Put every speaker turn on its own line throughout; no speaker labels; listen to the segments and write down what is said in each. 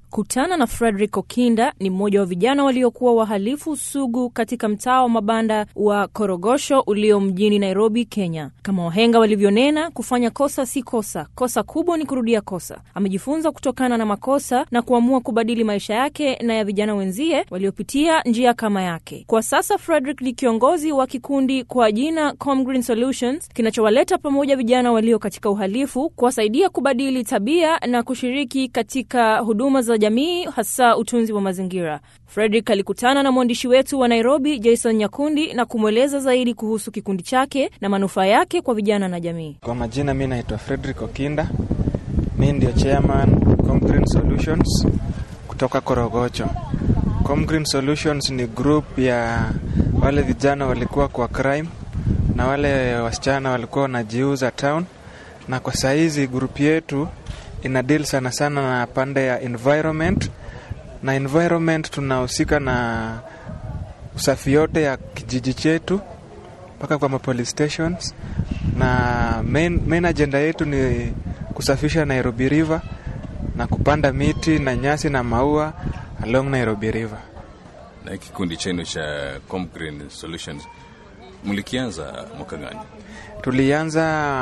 Kutana na Frederick Okinda ni mmoja wa vijana waliokuwa wahalifu sugu katika mtaa wa mabanda wa Korogosho ulio mjini Nairobi, Kenya. Kama wahenga walivyonena, kufanya kosa si kosa, kosa kubwa ni kurudia kosa. Amejifunza kutokana na makosa na kuamua kubadili maisha yake na ya vijana wenzie waliopitia njia kama yake. Kwa sasa Frederick ni kiongozi wa kikundi kwa jina Comgreen Solutions, kinachowaleta pamoja vijana walio katika uhalifu, kuwasaidia kubadili tabia na kushiriki katika huduma za jamii, hasa utunzi wa mazingira. Frederick alikutana na mwandishi wetu wa Nairobi, Jason Nyakundi, na kumweleza zaidi kuhusu kikundi chake na manufaa yake kwa vijana na jamii.
Kwa majina, mimi naitwa Frederick Okinda. Mimi ndio chairman Comgreen Solutions kutoka Korogocho. Comgreen Solutions ni group ya wale vijana walikuwa kwa crime na wale wasichana walikuwa wanajiuza town, na kwa saizi group yetu ina deal sana na pande ya environment. Na environment tunahusika na usafi yote ya kijiji chetu mpaka kwa police stations, na main agenda yetu ni kusafisha Nairobi River na kupanda miti na nyasi na maua along Nairobi River.
Na kikundi chenu cha Comgreen Solutions mlikianza mwaka gani?
Tulianza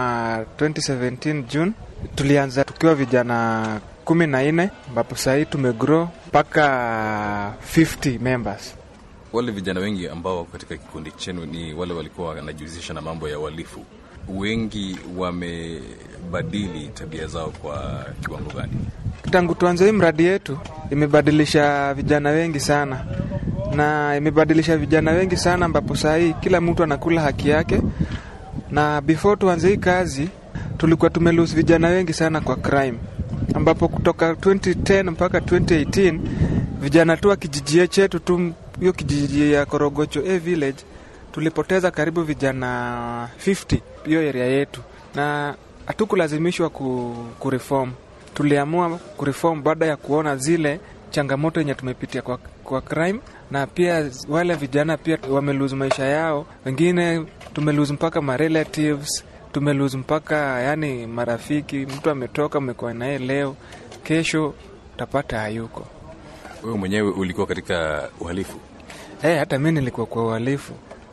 2017 June. Tulianza tukiwa vijana 14, ambapo sasa tumegrow mpaka 50 members.
Wale vijana wengi ambao katika kikundi chenu ni wale walikuwa wanajihusisha na mambo ya uhalifu. Wengi wamebadili tabia zao kwa kiwango gani?
Tangu tuanze hii mradi yetu imebadilisha vijana wengi sana. Na imebadilisha vijana wengi sana ambapo sasa kila mtu anakula haki yake. Na before tuanze hii kazi tulikuwa tumelose vijana wengi sana kwa crime, ambapo kutoka 2010 mpaka 2018 vijana tu wa kijiji chetu tu, hiyo kijiji ya Korogocho village, tulipoteza karibu vijana 50 hiyo area yetu. Na hatukulazimishwa kureform. Tuliamua kureform baada ya kuona zile changamoto yenye tumepitia kwa crime, na pia wale vijana pia wamelose maisha yao. Wengine tumelose mpaka ma relatives, tumelose mpaka yani marafiki. Mtu ametoka umekuwa naye leo, kesho utapata hayuko.
Wewe mwenyewe ulikuwa katika uhalifu?
Hata mimi nilikuwa kwa uhalifu.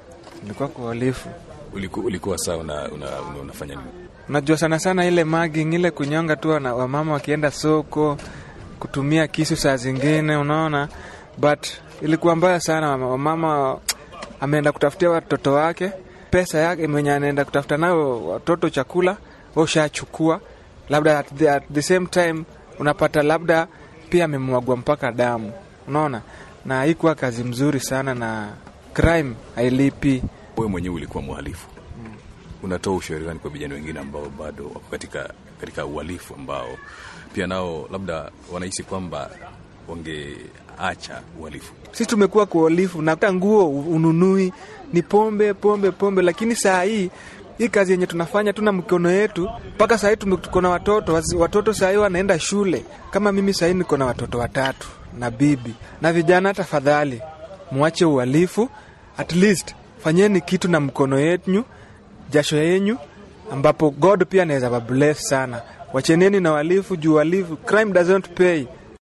Ulikuwa sawa unafanya nini?
Unajua sana ile mugging, ile kunyonga tu na wamama wakienda soko, kutumia kisu saa zingine, unaona. But ilikuwa mbaya sana. Mama ameenda kutafutia watoto wake pesa yake, mwenye anaenda kutafuta nao watoto chakula, wao shachukua. Labda at the same time unapata labda pia amemwagwa mpaka damu, unaona. Na haikuwa kazi mzuri sana, na crime hailipi.
Wewe mwenyewe ulikuwa mhalifu. Unatoa ushauri gani kwa vijana wengine ambao bado wako katika uhalifu, ambao pia nao labda wanahisi kwamba wangeacha uhalifu? Sisi
tumekuwa kwa uhalifu, na nguo ununui ni pombe, lakini saa hii kazi yenye tunafanya tuna mkono yetu. Mpaka saa hii tuko na watoto saa hii wanaenda shule. Kama mimi saa hii niko na watoto 3 na bibi. Na vijana, tafadhali muache uhalifu, at least fanyeni kitu na mkono yenu, jasho yenu, ambapo God pia anaweza bless sana. Wacheneni na uhalifu, juu uhalifu, crime doesn't pay.